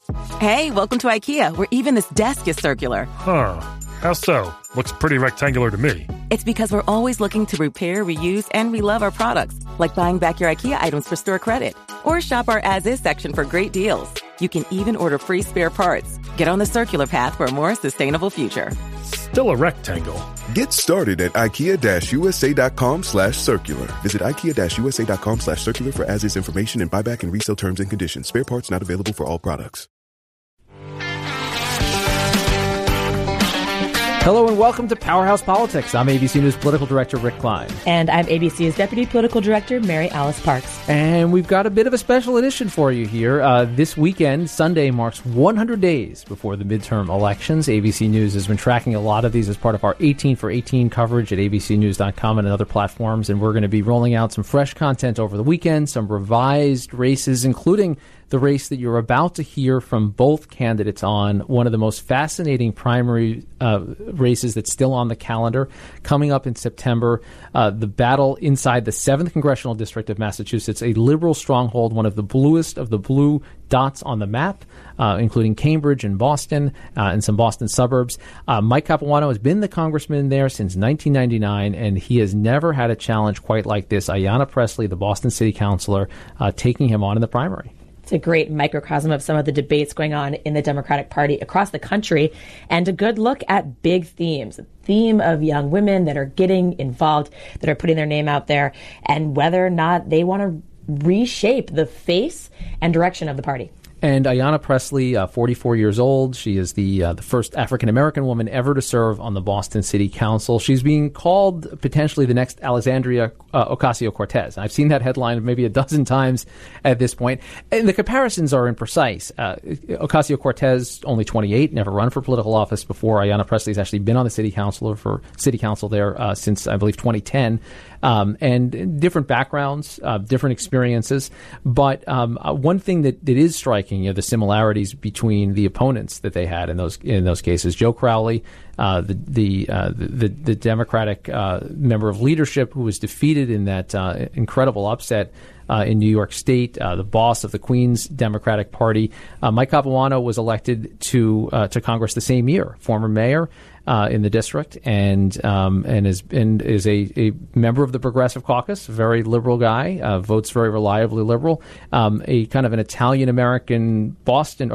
Hey, welcome to IKEA, where even this desk is circular. Huh. How so? Looks pretty rectangular to me. It's because we're always looking to repair, reuse, and relove our products, like buying back your IKEA items for store credit. Or shop our as-is section for great deals. You can even order free spare parts. Get on the circular path for a more sustainable future. Still a rectangle. Get started at IKEA-USA.com/circular. Visit IKEA-USA.com/circular for as-is information and buyback and resale terms and conditions. Spare parts not available for all products. Hello and welcome to Powerhouse Politics. I'm ABC News Political Director Rick Klein. And I'm ABC's Deputy Political Director Mary Alice Parks. And we've got a bit of a special edition for you here. This weekend, Sunday, marks 100 days before the midterm elections. ABC News has been tracking a lot of these as part of our 18 for 18 coverage at abcnews.com and other platforms. And we're going to be rolling out some fresh content over the weekend, some revised races, including the race that you're about to hear from both candidates on, one of the most fascinating primary races that's still on the calendar, coming up in September. The battle inside the 7th Congressional District of Massachusetts, a liberal stronghold, one of the bluest of the blue dots on the map, including Cambridge and Boston and some Boston suburbs. Mike Capuano has been the congressman there since 1999, and he has never had a challenge quite like this. Ayanna Pressley, the Boston city councilor, taking him on in the primary. It's a great microcosm of some of the debates going on in the Democratic Party across the country, and a good look at big themes. The theme of young women that are getting involved, that are putting their name out there, and whether or not they want to reshape the face and direction of the party. And Ayanna Pressley, 44 years old. She is the first African-American woman ever to serve on the Boston City Council. She's being called potentially the next Alexandria Ocasio-Cortez. I've seen that headline maybe a dozen times at this point. And the comparisons are imprecise. Ocasio-Cortez, only 28, never run for political office before. Ayanna Pressley's actually been on the city council there since, I believe, 2010. And different backgrounds, different experiences. But one thing that is striking, the similarities between the opponents that they had in those cases. Joe Crowley, the Democratic member of leadership who was defeated in that incredible upset in New York State, the boss of the Queens Democratic Party. Mike Capuano was elected to Congress the same year, former mayor in the district, and is a member of the Progressive Caucus, a very liberal guy, votes very reliably liberal, a kind of an Italian-American Boston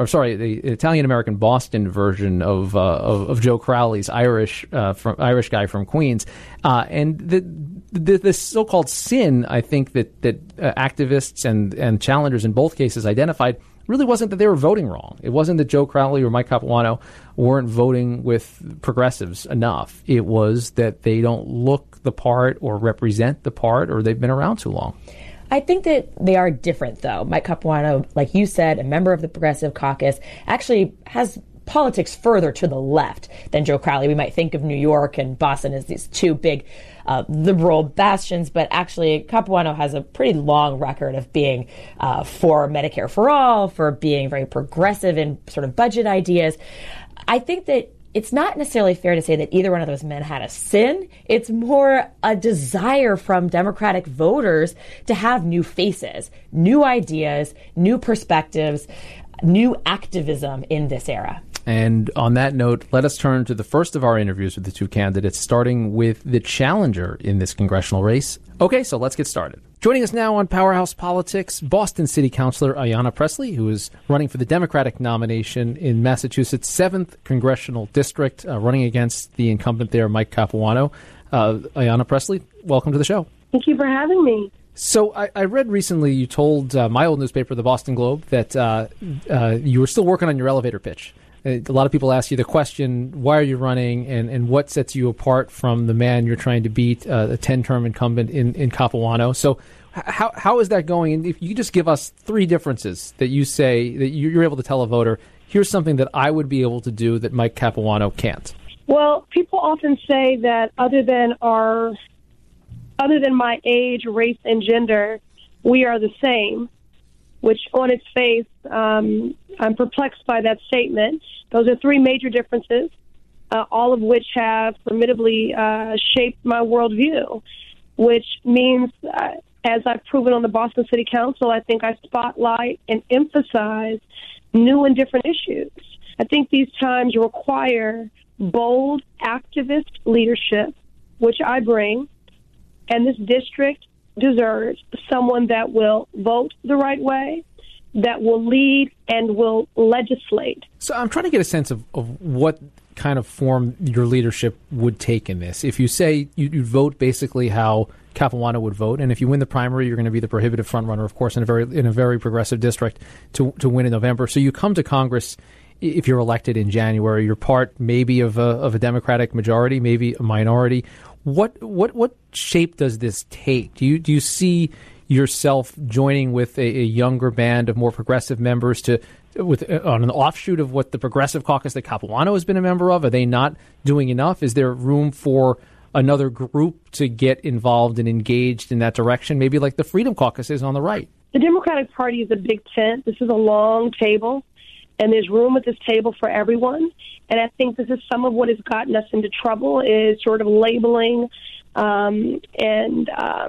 version of Joe Crowley's Irish guy from Queens, and the so-called sin, I think that activists and challengers in both cases identified really wasn't that they were voting wrong. It wasn't that Joe Crowley or Mike Capuano weren't voting with progressives enough. It was that they don't look the part or represent the part, or they've been around too long. I think that they are different, though. Mike Capuano, like you said, a member of the Progressive Caucus, actually has politics further to the left than Joe Crowley. We might think of New York and Boston as these two big liberal bastions, but actually Capuano has a pretty long record of being for Medicare for all, for being very progressive in sort of budget ideas. I think that it's not necessarily fair to say that either one of those men had a sin. It's more a desire from Democratic voters to have new faces, new ideas, new perspectives, new activism in this era. And on that note, let us turn to the first of our interviews with the two candidates, starting with the challenger in this congressional race. Okay, so let's get started. Joining us now on Powerhouse Politics, Boston City Councilor Ayanna Pressley, who is running for the Democratic nomination in Massachusetts' 7th Congressional District, running against the incumbent there, Mike Capuano. Ayanna Pressley, welcome to the show. Thank you for having me. So I read recently you told my old newspaper, the Boston Globe, that you were still working on your elevator pitch. A lot of people ask you the question, why are you running, and what sets you apart from the man you're trying to beat, a 10-term incumbent in Capuano. So how is that going? And if you could just give us three differences that you say that you're able to tell a voter, here's something that I would be able to do that Mike Capuano can't. Well, people often say that other than my age, race, and gender, we are the same, which on its face, I'm perplexed by that statement. Those are three major differences, all of which have formidably shaped my worldview, which means, as I've proven on the Boston City Council, I think I spotlight and emphasize new and different issues. I think these times require bold activist leadership, which I bring, and this district deserves someone that will vote the right way, that will lead and will legislate. So I'm trying to get a sense of what kind of form your leadership would take in this. If you say you vote basically how Capuano would vote, and if you win the primary, you're going to be the prohibitive frontrunner, of course, in a very progressive district to win in November. So you come to Congress. If you're elected in January, you're part maybe of a Democratic majority, maybe a minority. What shape does this take? Do you see yourself joining with a younger band of more progressive members on an offshoot of what the Progressive Caucus that Capuano has been a member of? Are they not doing enough? Is there room for another group to get involved and engaged in that direction, maybe like the Freedom Caucus is on the right? The Democratic Party is a big tent. This is a long table, and there's room at this table for everyone. And I think this is some of what has gotten us into trouble, is sort of labeling and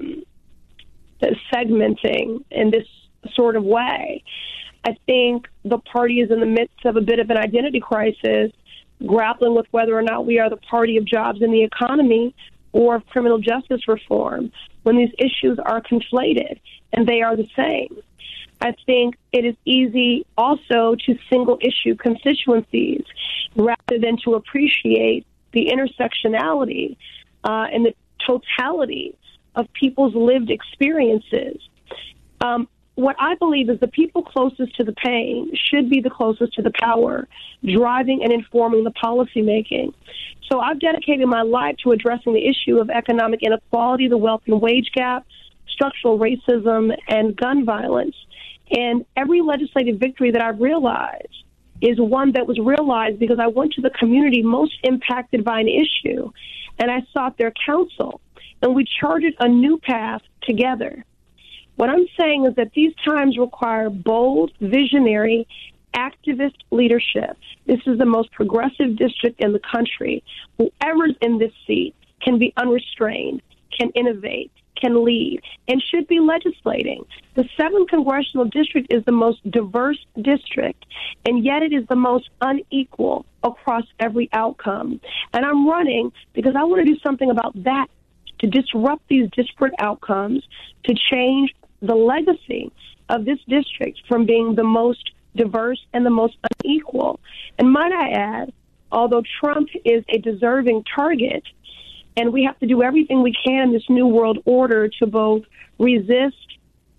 segmenting in this sort of way. I think the party is in the midst of a bit of an identity crisis, grappling with whether or not we are the party of jobs in the economy or of criminal justice reform, when these issues are conflated, and they are the same. I think it is easy also to single issue constituencies rather than to appreciate the intersectionality and the totality of people's lived experiences. What I believe is the people closest to the pain should be the closest to the power, driving and informing the policymaking. So I've dedicated my life to addressing the issue of economic inequality, the wealth and wage gap, structural racism, and gun violence. And every legislative victory that I've realized is one that was realized because I went to the community most impacted by an issue, and I sought their counsel, and we charted a new path together. What I'm saying is that these times require bold, visionary, activist leadership. This is the most progressive district in the country. Whoever's in this seat can be unrestrained, can innovate, can lead, and should be legislating. The 7th Congressional District is the most diverse district, and yet it is the most unequal across every outcome. And I'm running because I want to do something about that, to disrupt these disparate outcomes, to change the legacy of this district from being the most diverse and the most unequal. And might I add, although Trump is a deserving target, and we have to do everything we can in this new world order to both resist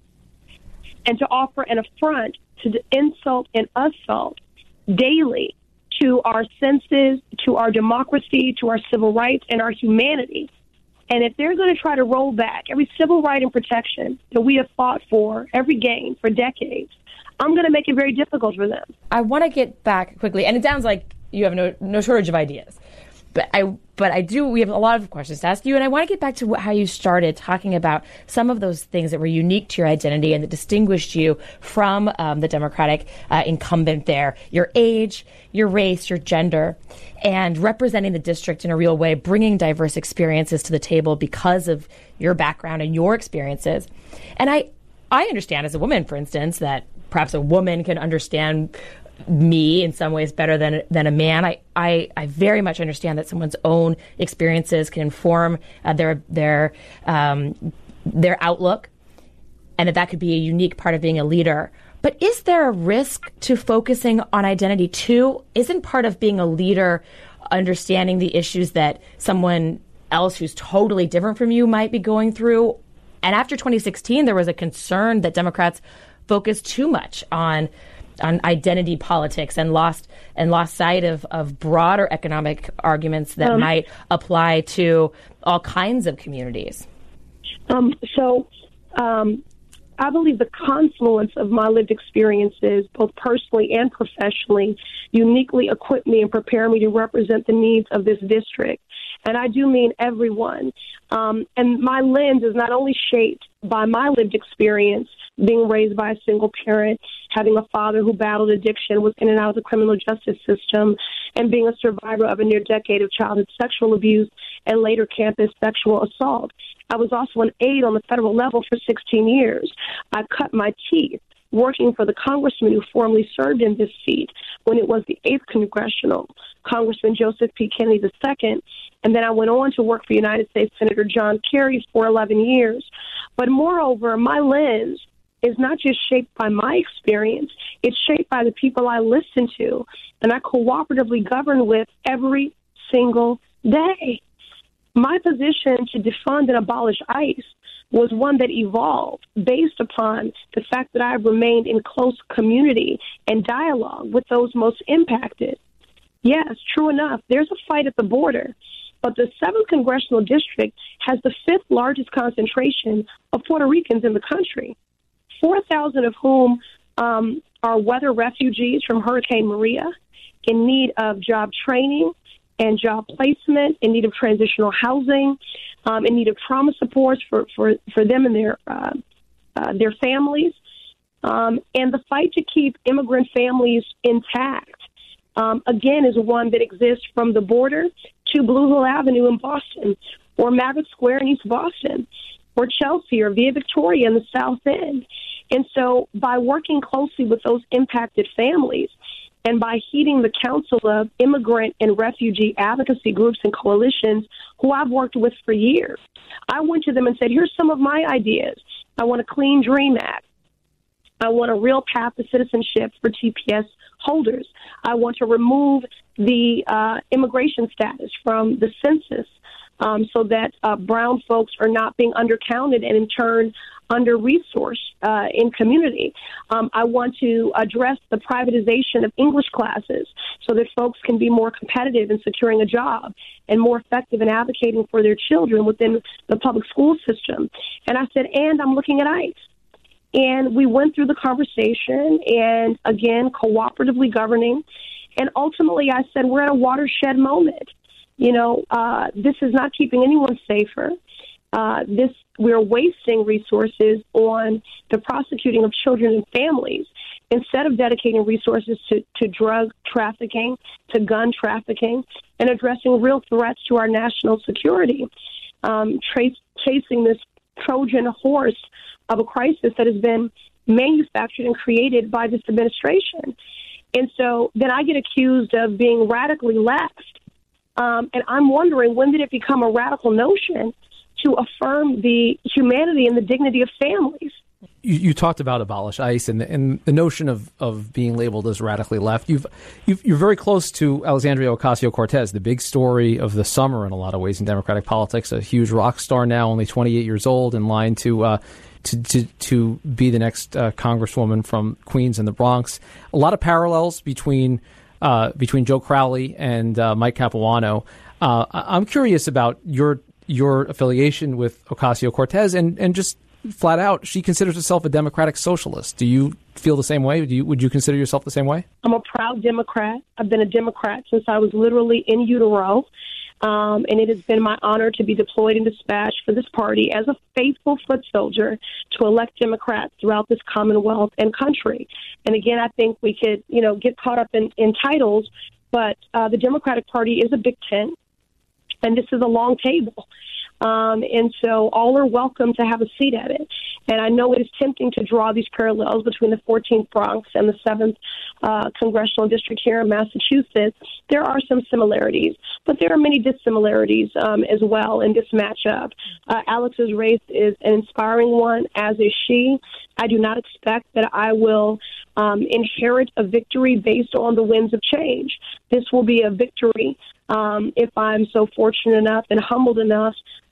and to offer an affront, to insult and assault daily to our senses, to our democracy, to our civil rights, and our humanity. And if they're going to try to roll back every civil right and protection that we have fought for, every gain for decades, I'm going to make it very difficult for them. I want to get back quickly, and it sounds like you have no shortage of ideas. But I do. We have a lot of questions to ask you, and I want to get back to how you started talking about some of those things that were unique to your identity and that distinguished you from the Democratic incumbent there. Your age, your race, your gender, and representing the district in a real way, bringing diverse experiences to the table because of your background and your experiences. And I understand as a woman, for instance, that perhaps a woman can understand me in some ways better than a man. I very much understand that someone's own experiences can inform their outlook, and that could be a unique part of being a leader. But is there a risk to focusing on identity too? Isn't part of being a leader understanding the issues that someone else who's totally different from you might be going through? And after 2016, there was a concern that Democrats focused too much on identity politics and lost sight of broader economic arguments that might apply to all kinds of communities. I believe the confluence of my lived experiences, both personally and professionally, uniquely equip me and prepare me to represent the needs of this district. And I do mean everyone. And my lens is not only shaped by my lived experience, being raised by a single parent, having a father who battled addiction, was in and out of the criminal justice system, and being a survivor of a near decade of childhood sexual abuse and later campus sexual assault. I was also an aide on the federal level for 16 years. I cut my teeth working for the congressman who formerly served in this seat when it was the 8th Congressional, Congressman Joseph P. Kennedy II. And then I went on to work for United States Senator John Kerry for 11 years. But moreover, my lens is not just shaped by my experience, it's shaped by the people I listen to and I cooperatively govern with every single day. My position to defund and abolish ICE was one that evolved based upon the fact that I have remained in close community and dialogue with those most impacted. Yes, true enough, there's a fight at the border, but the 7th Congressional District has the 5th largest concentration of Puerto Ricans in the country, 4,000 of whom are weather refugees from Hurricane Maria in need of job training and job placement, in need of transitional housing, in need of trauma supports for them and their families, and the fight to keep immigrant families intact, again, is one that exists from the border to Blue Hill Avenue in Boston, or Maverick Square in East Boston, or Chelsea, or Via Victoria in the South End. And so by working closely with those impacted families, and by heeding the counsel of immigrant and refugee advocacy groups and coalitions who I've worked with for years, I went to them and said, here's some of my ideas. I want a clean DREAM Act. I want a real path to citizenship for TPS holders. I want to remove the immigration status from the census so that brown folks are not being undercounted and in turn under-resourced in community. I want to address the privatization of English classes so that folks can be more competitive in securing a job and more effective in advocating for their children within the public school system. And I said, and I'm looking at ICE. And we went through the conversation and, again, cooperatively governing. And ultimately, I said, we're at a watershed moment. You know, this is not keeping anyone safer. We're wasting resources on the prosecuting of children and families instead of dedicating resources to drug trafficking, to gun trafficking, and addressing real threats to our national security, chasing this Trojan horse of a crisis that has been manufactured and created by this administration. And so then I get accused of being radically left. And I'm wondering, when did it become a radical notion to affirm the humanity and the dignity of families? You talked about abolish ICE and the notion of being labeled as radically left. You're very close to Alexandria Ocasio-Cortez, the big story of the summer in a lot of ways in Democratic politics, a huge rock star now, only 28 years old, in line to be the next congresswoman from Queens and the Bronx. A lot of parallels between Joe Crowley and Mike Capuano. I'm curious about your affiliation with Ocasio-Cortez and just flat out, she considers herself a democratic socialist. Do you feel the same way? Would you consider yourself the same way? I'm a proud Democrat. I've been a Democrat since I was literally in utero. And it has been my honor to be deployed and dispatched for this party as a faithful foot soldier to elect Democrats throughout this Commonwealth and country. And again, I think we could, get caught up in titles, but the Democratic Party is a big tent, and this is a long table. And so all are welcome to have a seat at it. And I know it is tempting to draw these parallels between the 14th Bronx and the 7th Congressional District here in Massachusetts. There are some similarities, but there are many dissimilarities as well in this matchup. Alex's race is an inspiring one, as is she. I do not expect that I will inherit a victory based on the winds of change. This will be a victory if I'm so fortunate enough and humbled enough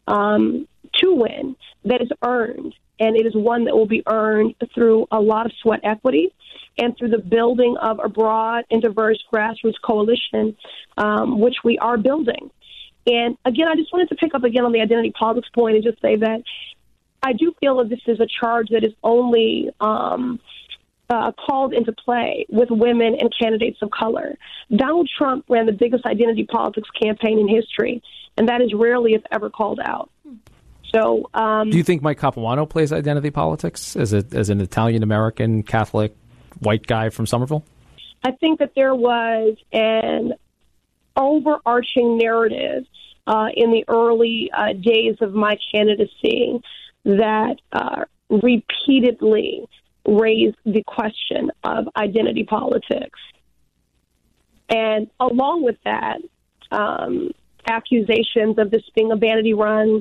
to win, that is earned. And it is one that will be earned through a lot of sweat equity and through the building of a broad and diverse grassroots coalition, which we are building. And again, I just wanted to pick up again on the identity politics point and just say that I do feel that this is a charge that is only called into play with women and candidates of color. Donald Trump ran the biggest identity politics campaign in history, and that is rarely, if ever, called out. So, do you think Mike Capuano plays identity politics as an Italian-American Catholic white guy from Somerville? I think that there was an overarching narrative in the early days of my candidacy that repeatedly raise the question of identity politics. And along with that, accusations of this being a vanity run,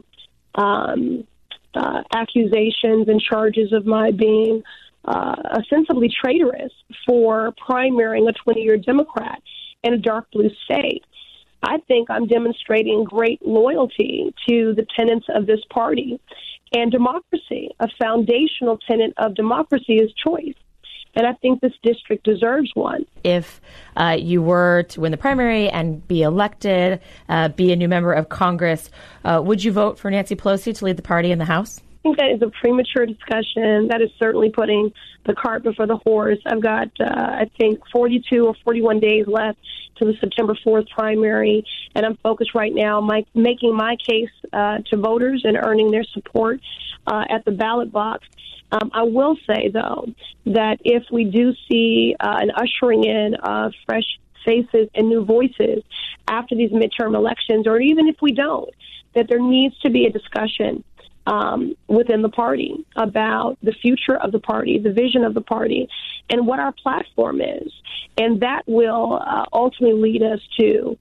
accusations and charges of my being ostensibly traitorous for primarying a 20-year Democrat in a dark blue state. I think I'm demonstrating great loyalty to the tenets of this party and democracy. A foundational tenet of democracy is choice. And I think this district deserves one. If you were to win the primary and be elected, be a new member of Congress, would you vote for Nancy Pelosi to lead the party in the House? I think that is a premature discussion. That is certainly putting the cart before the horse. I've got, I think, 42 or 41 days left to the September 4th primary, and I'm focused right now making my case to voters and earning their support at the ballot box. I will say, though, that if we do see an ushering in of fresh faces and new voices after these midterm elections, or even if we don't, that there needs to be a discussion within the party about the future of the party, the vision of the party, and what our platform is. And that will ultimately lead us to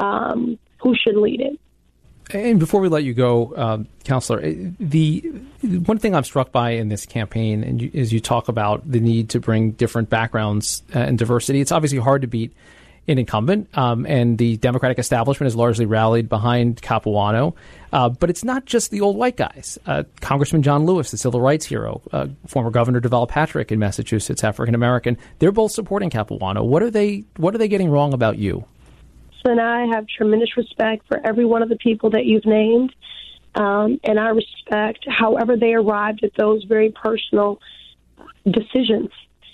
who should lead it. And before we let you go, Counselor, the one thing I'm struck by in this campaign is you talk about the need to bring different backgrounds and diversity. It's obviously hard to beat an incumbent, and the Democratic establishment has largely rallied behind Capuano. But it's not just the old white guys. Congressman John Lewis, the civil rights hero, former Governor Deval Patrick in Massachusetts, African American, they're both supporting Capuano. What are they getting wrong about you? And I have tremendous respect for every one of the people that you've named, and I respect however they arrived at those very personal decisions.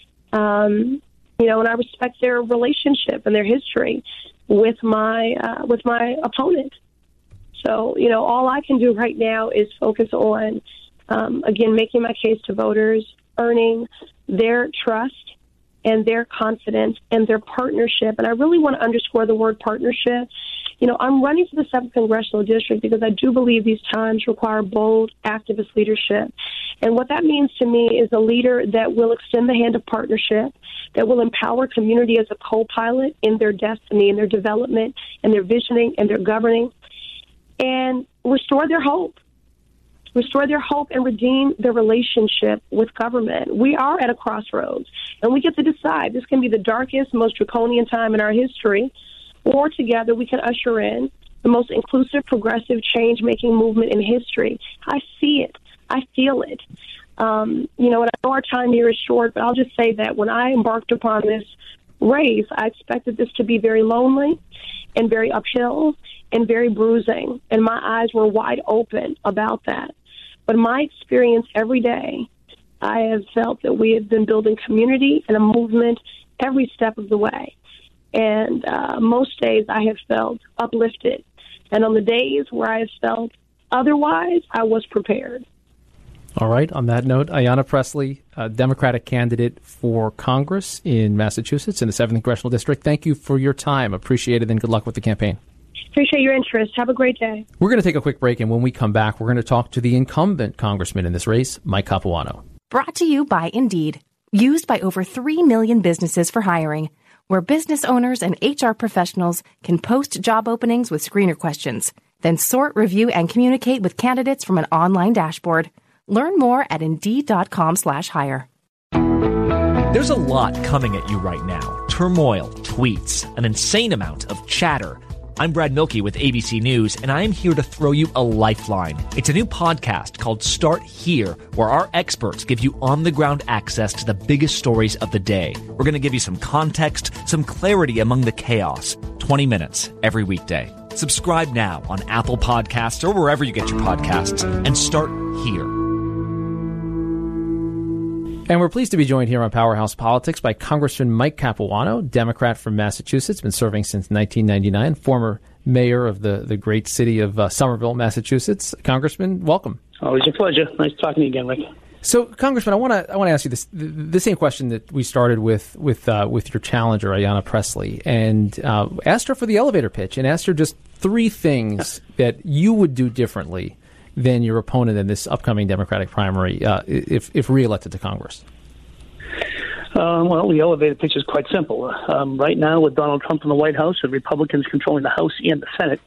And I respect their relationship and their history with my opponent. So, all I can do right now is focus on, again, making my case to voters, earning their trust and their confidence and their partnership. And I really want to underscore the word partnership. I'm running for the 7th Congressional District because I do believe these times require bold, activist leadership. And what that means to me is a leader that will extend the hand of partnership, that will empower community as a co-pilot in their destiny, in their development, and their visioning, and their governing, and restore their hope and redeem their relationship with government. We are at a crossroads, and we get to decide. This can be the darkest, most draconian time in our history, or together we can usher in the most inclusive, progressive, change-making movement in history. I see it. I feel it. And I know our time here is short, but I'll just say that when I embarked upon this race, I expected this to be very lonely and very uphill and very bruising, and my eyes were wide open about that. But my experience every day, I have felt that we have been building community and a movement every step of the way. And most days I have felt uplifted. And on the days where I have felt otherwise, I was prepared. All right. On that note, Ayanna Pressley, Democratic candidate for Congress in Massachusetts in the 7th Congressional District. Thank you for your time. Appreciate it, and good luck with the campaign. Appreciate your interest. Have a great day. We're going to take a quick break, and when we come back, we're going to talk to the incumbent congressman in this race, Mike Capuano. Brought to you by Indeed. Used by over 3 million businesses for hiring, where business owners and HR professionals can post job openings with screener questions, then sort, review, and communicate with candidates from an online dashboard. Learn more at Indeed.com/hire. There's a lot coming at you right now. Turmoil, tweets, an insane amount of chatter. I'm Brad Milkey with ABC News, and I'm here to throw you a lifeline. It's a new podcast called Start Here, where our experts give you on-the-ground access to the biggest stories of the day. We're going to give you some context, some clarity among the chaos. 20 minutes every weekday. Subscribe now on Apple Podcasts or wherever you get your podcasts, and start here. And we're pleased to be joined here on Powerhouse Politics by Congressman Mike Capuano, Democrat from Massachusetts, been serving since 1999, former mayor of the great city of Somerville, Massachusetts. Congressman, welcome. Always a pleasure. Nice talking to you again, Rick. So, Congressman, I want to ask you the same question that we started with your challenger, Ayanna Pressley, and asked her for the elevator pitch and asked her just 3 things that you would do differently than your opponent in this upcoming Democratic primary if reelected to Congress. Well, the elevator pitch is quite simple. Right now, with Donald Trump in the White House and Republicans controlling the House and the Senate,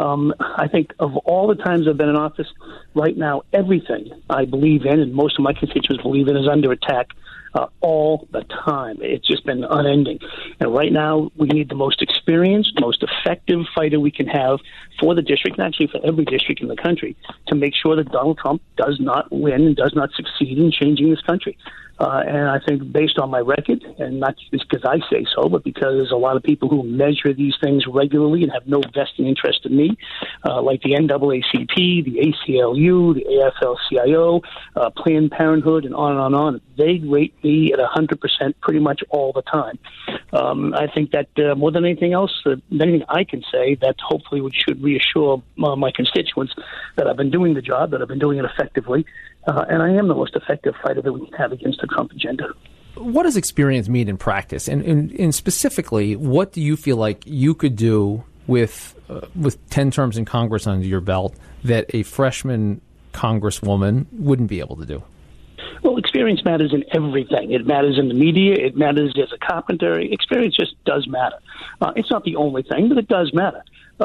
I think of all the times I've been in office, right now, everything I believe in and most of my constituents believe in is under attack all the time. It's just been unending. And right now, we need the most experienced, most effective fighter we can have for the district, and actually for every district in the country, to make sure that Donald Trump does not win and does not succeed in changing this country. And I think based on my record, and not just because I say so, but because there's a lot of people who measure these things regularly and have no vested interest in me, like the NAACP, the ACLU, the AFL-CIO, Planned Parenthood, and on and on and on. They rate me at 100% pretty much all the time. I think that more than anything else, anything I can say, that hopefully should reassure my constituents that I've been doing the job, that I've been doing it effectively, and I am the most effective fighter that we can have against the Trump agenda. What does experience mean in practice? And specifically, what do you feel like you could do with 10 terms in Congress under your belt that a freshman congresswoman wouldn't be able to do? Well, experience matters in everything. It matters in the media. It matters as a carpenter. Experience just does matter. It's not the only thing, but it does matter.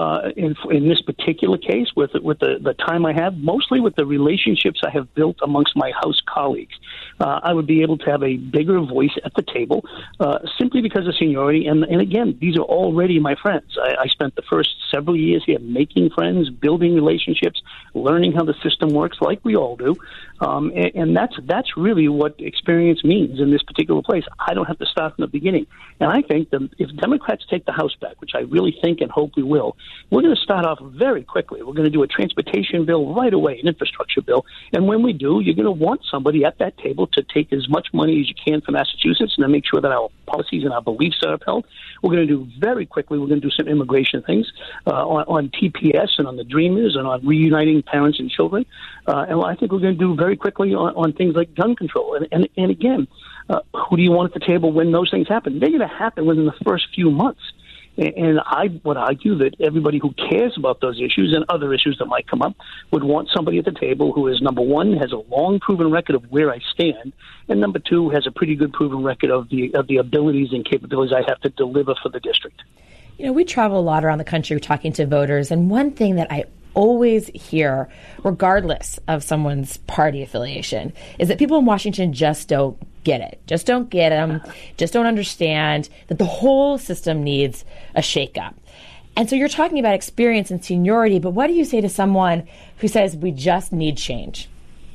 In this particular case, with the time I have, mostly with the relationships I have built amongst my House colleagues, I would be able to have a bigger voice at the table simply because of seniority. And again, these are already my friends. I spent the first several years here making friends, building relationships, learning how the system works, like we all do. And that's really what experience means in this particular place. I don't have to start from the beginning. And I think that if Democrats take the House back, which I really think and hope we will, we're going to start off very quickly. We're going to do a transportation bill right away, an infrastructure bill. And when we do, you're going to want somebody at that table to take as much money as you can from Massachusetts and to make sure that our policies and our beliefs are upheld. We're going to do very quickly, we're going to do some immigration things on TPS and on the Dreamers and on reuniting parents and children. And I think we're going to do very quickly on things like gun control. And again, who do you want at the table when those things happen? They're going to happen within the first few months. And I would argue that everybody who cares about those issues and other issues that might come up would want somebody at the table who is, number one, has a long proven record of where I stand, and number two, has a pretty good proven record of the abilities and capabilities I have to deliver for the district. You know, we travel a lot around the country talking to voters, and one thing that I always hear, regardless of someone's party affiliation, is that people in Washington just don't get it. Just don't get them. Just don't understand that the whole system needs a shakeup. And so you're talking about experience and seniority, but what do you say to someone who says we just need change?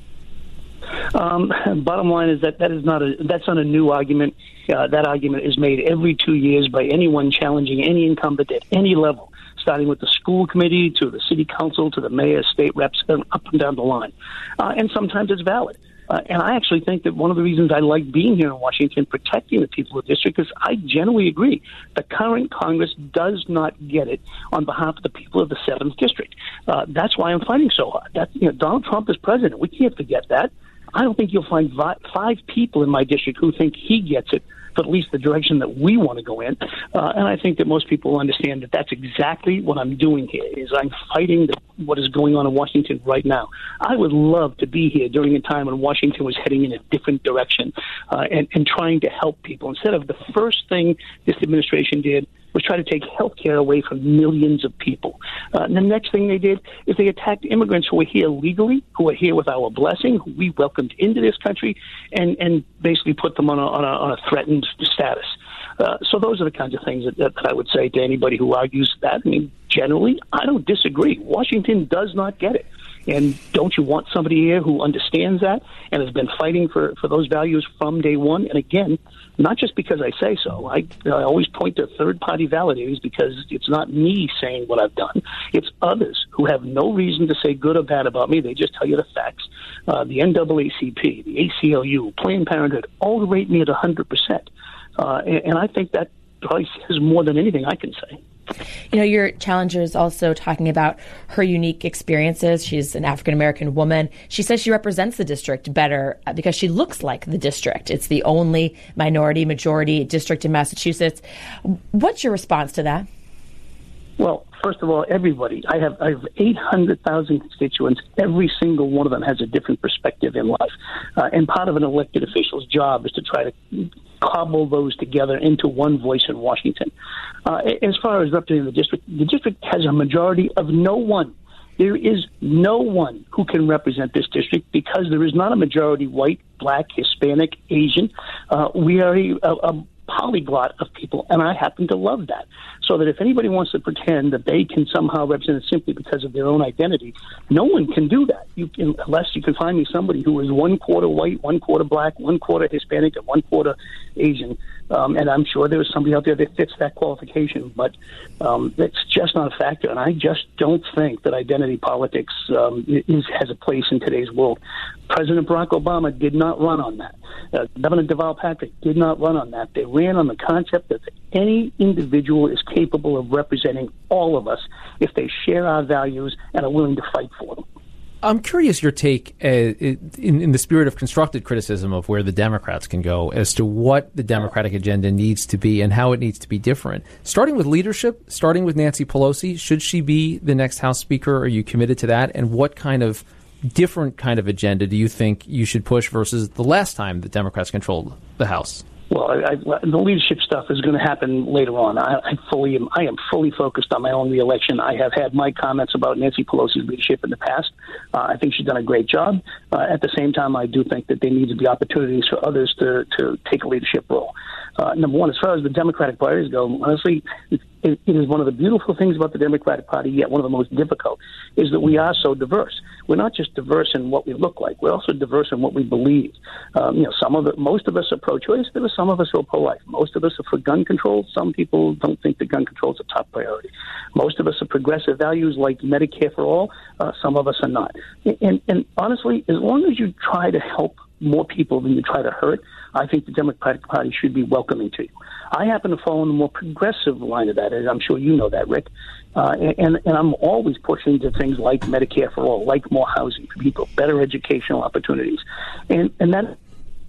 Bottom line is that's not a new argument. That argument is made every 2 years by anyone challenging any incumbent at any level, starting with the school committee to the city council to the mayor, state reps, and up and down the line. And sometimes it's valid. And I actually think that one of the reasons I like being here in Washington, protecting the people of the district, is I generally agree. The current Congress does not get it on behalf of the people of the 7th District. That's why I'm fighting so hard. Donald Trump is president. We can't forget that. I don't think you'll find 5 people in my district who think he gets it, for at least the direction that we want to go in. And I think that most people understand that that's exactly what I'm doing here, is I'm fighting what is going on in Washington right now. I would love to be here during a time when Washington was heading in a different direction and trying to help people. Instead of the first thing this administration did was try to take health care away from millions of people. And the next thing they did is they attacked immigrants who are here legally, who are here with our blessing, who we welcomed into this country, and basically put them on a threatened status. So those are the kinds of things that I would say to anybody who argues that. I mean, generally, I don't disagree. Washington does not get it. And don't you want somebody here who understands that and has been fighting for those values from day one? And again, not just because I say so. I always point to third-party validators because it's not me saying what I've done. It's others who have no reason to say good or bad about me. They just tell you the facts. The NAACP, the ACLU, Planned Parenthood, all rate me at 100%. And I think that probably says more than anything I can say. You know, your challenger is also talking about her unique experiences. She's an African-American woman. She says she represents the district better because she looks like the district. It's the only minority-majority district in Massachusetts. What's your response to that? Well, first of all, everybody. I have 800,000 constituents. Every single one of them has a different perspective in life. And part of an elected official's job is to try to cobble those together into one voice in Washington. As far as representing the district has a majority of no one. There is no one who can represent this district because there is not a majority white, black, Hispanic, Asian. We are a polyglot of people, and I happen to love that. So that if anybody wants to pretend that they can somehow represent it simply because of their own identity, no one can do that. Unless you can find me somebody who is 1/4 white, 1/4 black, 1/4 Hispanic, and 1/4 Asian. And I'm sure there is somebody out there that fits that qualification, but it's just not a factor. And I just don't think that identity politics has a place in today's world. President Barack Obama did not run on that. Governor Deval Patrick did not run on that. They ran on the concept that any individual is capable of representing all of us if they share our values and are willing to fight for them. I'm curious your take in the spirit of constructive criticism of where the Democrats can go as to what the Democratic agenda needs to be and how it needs to be different. Starting with leadership, starting with Nancy Pelosi, should she be the next House Speaker? Are you committed to that? And what kind of different kind of agenda do you think you should push versus the last time the Democrats controlled the House? Well, the leadership stuff is going to happen later on. I am fully focused on my own reelection. I have had my comments about Nancy Pelosi's leadership in the past. I think she's done a great job. At the same time, I do think that there needs to be opportunities for others to take a leadership role. Number one, as far as the Democratic parties go, honestly, it is one of the beautiful things about the Democratic Party, yet one of the most difficult, is that we are so diverse. We're not just diverse in what we look like. We're also diverse in what we believe. Most of us are pro-choice. There are some of us who are pro-life. Most of us are for gun control. Some people don't think that gun control is a top priority. Most of us are progressive values like Medicare for all. Some of us are not. And honestly, as long as you try to help more people than you try to hurt, I think the Democratic Party should be welcoming to you. I happen to fall in the more progressive line of that, and I'm sure you know that, Rick. And I'm always pushing to things like Medicare for all, like more housing for people, better educational opportunities. And that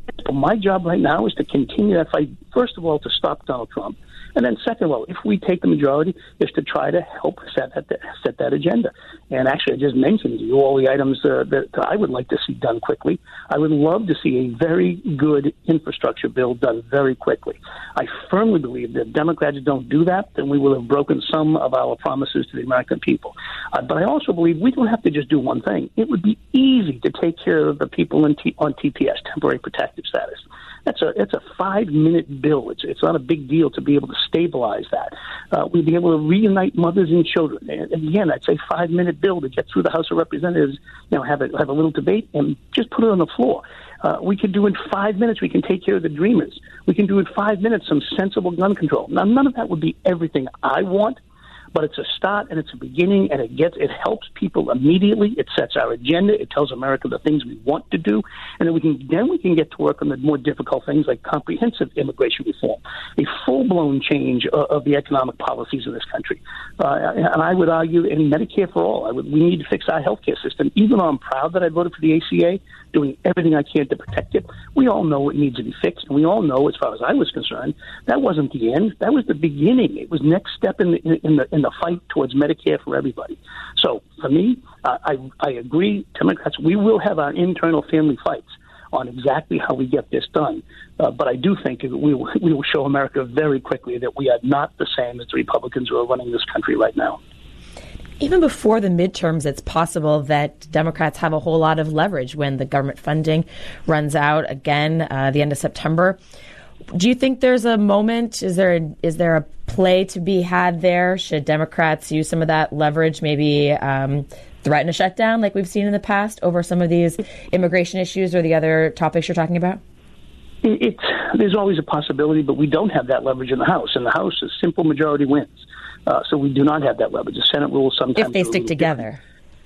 my job right now is to continue that fight, first of all, to stop Donald Trump. And then second of all, if we take the majority, is to try to help set that agenda. And actually, I just mentioned to you all the items that I would like to see done quickly. I would love to see a very good infrastructure bill done very quickly. I firmly believe that if Democrats don't do that, then we will have broken some of our promises to the American people. But I also believe we don't have to just do one thing. It would be easy to take care of the people on TPS, temporary protective status. It's a 5-minute bill. It's not a big deal to be able to stabilize that. We'd be able to reunite mothers and children. And again, that's a 5-minute bill to get through the House of Representatives. Have a little debate and just put it on the floor. We could do in 5 minutes. We can take care of the Dreamers. We can do in 5 minutes some sensible gun control. Now, none of that would be everything I want, but it's a start and it's a beginning, and it helps people immediately. It sets our agenda. It tells America the things we want to do, and then we can get to work on the more difficult things like comprehensive immigration reform, a full-blown change of the economic policies of this country. And I would argue in Medicare for all, we need to fix our healthcare system. Even though I'm proud that I voted for the ACA, doing everything I can to protect it, we all know it needs to be fixed, and we all know, as far as I was concerned, that wasn't the end. That was the beginning. It was next step in the fight towards Medicare for everybody. So for me, I agree, Democrats, we will have our internal family fights on exactly how we get this done. But I do think we will show America very quickly that we are not the same as the Republicans who are running this country right now. Even before the midterms, it's possible that Democrats have a whole lot of leverage when the government funding runs out again the end of September. Do you think there's a moment? Is there a play to be had there? Should Democrats use some of that leverage, maybe threaten a shutdown like we've seen in the past over some of these immigration issues or the other topics you're talking about? There's always a possibility, but we don't have that leverage in the House. In the House, a simple majority wins. So we do not have that leverage. The Senate rules sometimes. If they stick together.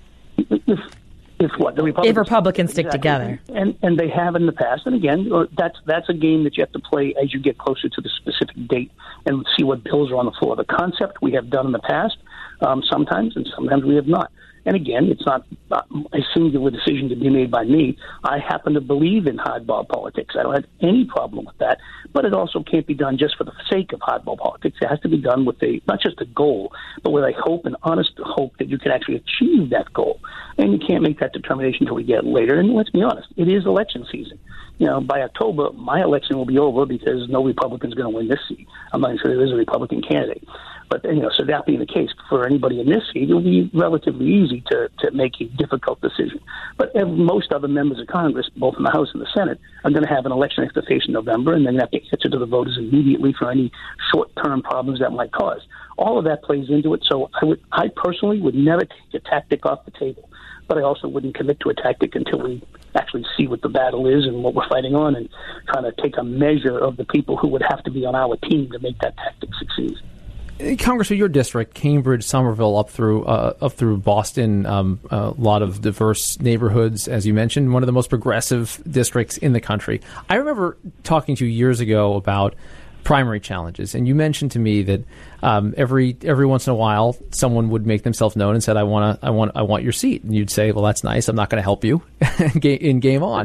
If what? The Republicans. If Republicans stick together. And they have in the past. And again, that's a game that you have to play as you get closer to the specific date and see what bills are on the floor. The concept we have done in the past. sometimes, and sometimes we have not. And again, it's not a singular decision to be made by me. I happen to believe in hardball politics. I don't have any problem with that. But it also can't be done just for the sake of hardball politics. It has to be done with not just a goal, but with a hope, an honest hope that you can actually achieve that goal. And you can't make that determination until we get later. And let's be honest, it is election season. By October, my election will be over because no Republican is going to win this seat. I'm not sure there is a Republican candidate. But, so that being the case, for anybody in this seat, it will be relatively easy to make a difficult decision. But most other members of Congress, both in the House and the Senate, are going to have an election expectation in November, and then have to answer to the voters immediately for any short-term problems that might cause. All of that plays into it. So I personally would never take a tactic off the table. But I also wouldn't commit to a tactic until we actually see what the battle is and what we're fighting on, and trying to take a measure of the people who would have to be on our team to make that tactic succeed. Congressman, your district, Cambridge, Somerville, up through Boston, a lot of diverse neighborhoods, as you mentioned, one of the most progressive districts in the country. I remember talking to you years ago about primary challenges, and you mentioned to me that every once in a while someone would make themselves known and said, I want your seat, and you'd say, well, that's nice, I'm not going to help you, in game on.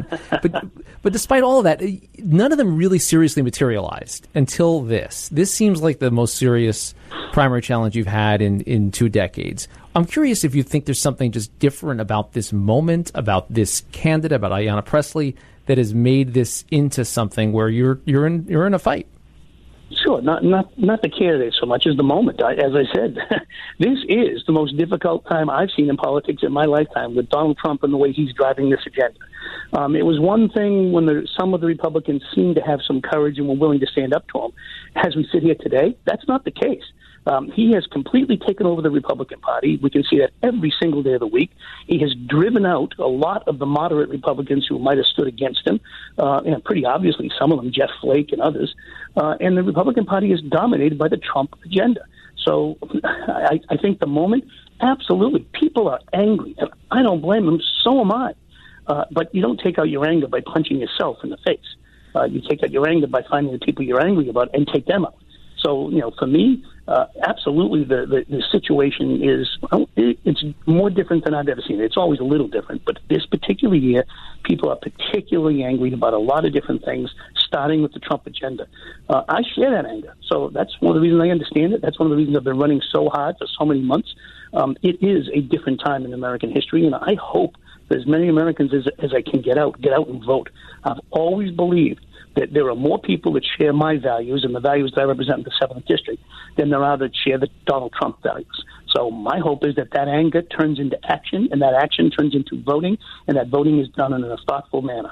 But despite all of that, none of them really seriously materialized until this. This seems like the most serious primary challenge you've had in 2 decades. I'm curious if you think there's something just different about this moment, about this candidate, about Ayanna Pressley, that has made this into something where you're in a fight. Sure, not the candidate so much as the moment. As I said, this is the most difficult time I've seen in politics in my lifetime with Donald Trump and the way he's driving this agenda. It was one thing when some of the Republicans seemed to have some courage and were willing to stand up to him. As we sit here today, that's not the case. He has completely taken over the Republican Party. We can see that every single day of the week. He has driven out a lot of the moderate Republicans who might have stood against him, and pretty obviously some of them, Jeff Flake and others. And the Republican Party is dominated by the Trump agenda. So I think the moment, absolutely, people are angry, and I don't blame them, so am I. But you don't take out your anger by punching yourself in the face. You take out your anger by finding the people you're angry about and take them out. So, for me, absolutely the situation it's more different than I've ever seen. It's always a little different, but this particular year, people are particularly angry about a lot of different things, starting with the Trump agenda. I share that anger. So that's one of the reasons I understand it. That's one of the reasons I've been running so hard for so many months. It is a different time in American history, and I hope that as many Americans as I can get out and vote. I've always believed that there are more people that share my values and the values that I represent in the 7th District than there are that share the Donald Trump values. So my hope is that anger turns into action, and that action turns into voting, and that voting is done in a thoughtful manner.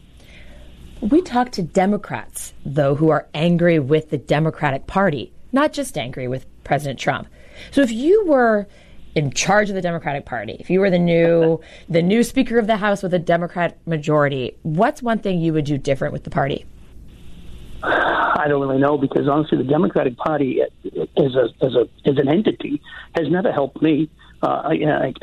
We talk to Democrats, though, who are angry with the Democratic Party, not just angry with President Trump. So if you were in charge of the Democratic Party, if you were the new Speaker of the House with a Democrat majority, what's one thing you would do different with the party? I don't really know, because honestly, the Democratic Party as an entity has never helped me. They're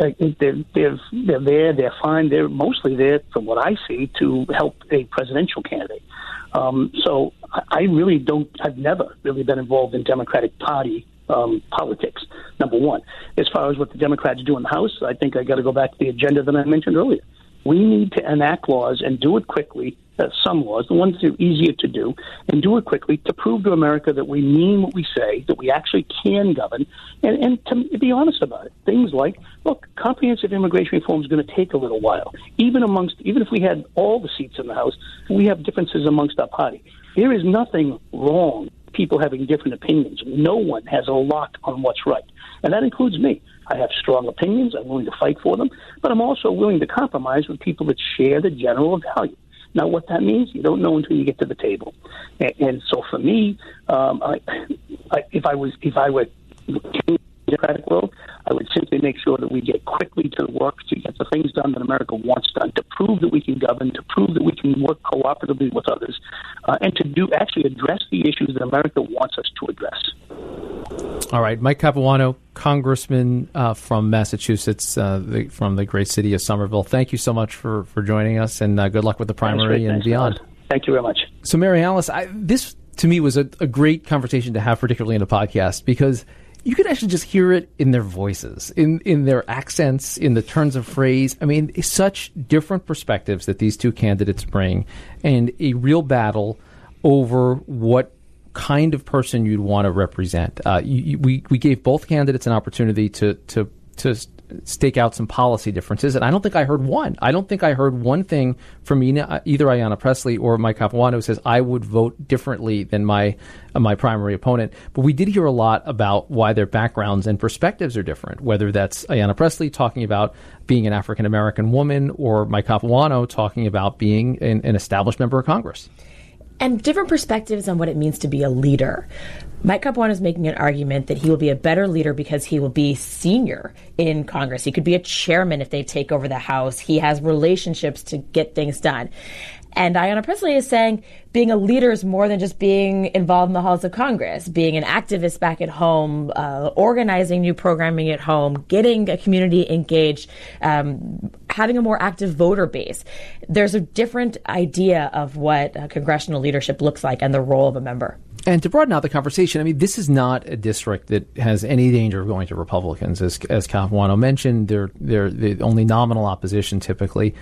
there, they're fine. They're mostly there, from what I see, to help a presidential candidate. So I really don't. I've never really been involved in Democratic Party politics, number one. As far as what the Democrats do in the House, I think I got to go back to the agenda that I mentioned earlier. We need to enact laws and do it quickly, some laws, the ones that are easier to do, and do it quickly to prove to America that we mean what we say, that we actually can govern, and to be honest about it. Things like, look, comprehensive immigration reform is going to take a little while. Even if we had all the seats in the House, we have differences amongst our party. There is nothing wrong with people having different opinions. No one has a lock on what's right, and that includes me. I have strong opinions. I'm willing to fight for them, but I'm also willing to compromise with people that share the general value. Now, what that means, you don't know until you get to the table. And so, for me, if I were in the Democratic world, I would simply make sure that we get quickly to work to get the things done that America wants done, to prove that we can govern, to prove that we can work cooperatively with others, and to actually address the issues that America wants us to address. All right, Mike Capuano, Congressman from Massachusetts, from the great city of Somerville. Thank you so much for joining us, and good luck with the primary and beyond. Thank you very much. So, Mary Alice, this to me was a great conversation to have, particularly in a podcast, because you could actually just hear it in their voices, in their accents, in the turns of phrase. I mean, it's such different perspectives that these two candidates bring, and a real battle over what kind of person you'd want to represent. We gave both candidates an opportunity to stake out some policy differences, and I don't think I heard one. I don't think I heard one thing from either Ayanna Pressley or Mike Capuano who says I would vote differently than my primary opponent. But we did hear a lot about why their backgrounds and perspectives are different, whether that's Ayanna Pressley talking about being an African-American woman or Mike Capuano talking about being an established member of Congress. And different perspectives on what it means to be a leader. Mike Capuano is making an argument that he will be a better leader because he will be senior in Congress. He could be a chairman if they take over the House. He has relationships to get things done. And Ayanna Pressley is saying being a leader is more than just being involved in the halls of Congress, being an activist back at home, organizing new programming at home, getting a community engaged, having a more active voter base. There's a different idea of what congressional leadership looks like and the role of a member. And to broaden out the conversation, I mean, this is not a district that has any danger of going to Republicans. As Capuano mentioned, they're the only nominal opposition typically.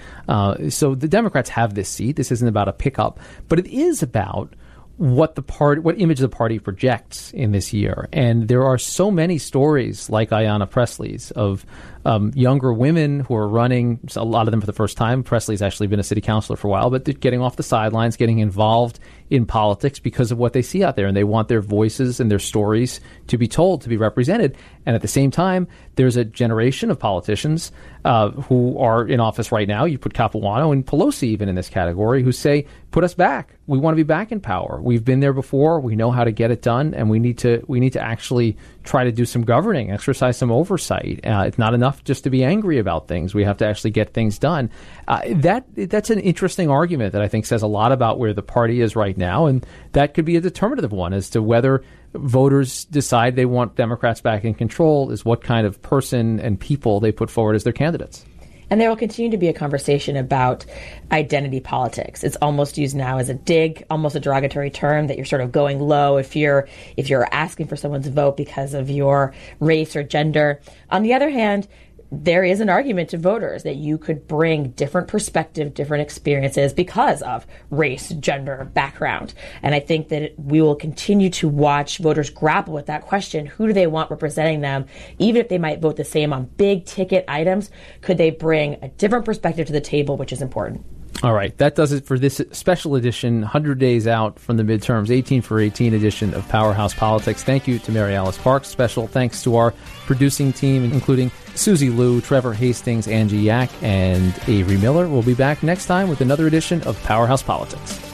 So the Democrats have this seat. This isn't about a pickup, but it is about what image the party projects in this year. And there are so many stories like Ayanna Pressley's of younger women who are running, a lot of them for the first time. Pressley's actually been a city councilor for a while, but they're getting off the sidelines, getting involved in politics because of what they see out there. And they want their voices and their stories to be told, to be represented. And at the same time, there's a generation of politicians who are in office right now. You put Capuano and Pelosi even in this category, who say, put us back. We want to be back in power. We've been there before. We know how to get it done. And we need to actually try to do some governing, exercise some oversight. It's not enough just to be angry about things. We have to actually get things done. That's an interesting argument that I think says a lot about where the party is right now. And that could be a determinative one as to whether voters decide they want Democrats back in control, is what kind of person and people they put forward as their candidates. And there will continue to be a conversation about identity politics. It's almost used now as a dig, almost a derogatory term, that you're sort of going low if you're asking for someone's vote because of your race or gender. On the other hand, there is an argument to voters that you could bring different perspective, different experiences because of race, gender, background. And I think that we will continue to watch voters grapple with that question. Who do they want representing them? Even if they might vote the same on big ticket items, could they bring a different perspective to the table, which is important? All right, that does it for this special edition, 100 days out from the midterms, 18 for 18 edition of Powerhouse Politics. Thank you to Mary Alice Parks. Special thanks to our producing team, including Susie Liu, Trevor Hastings, Angie Yak, and Avery Miller. We'll be back next time with another edition of Powerhouse Politics.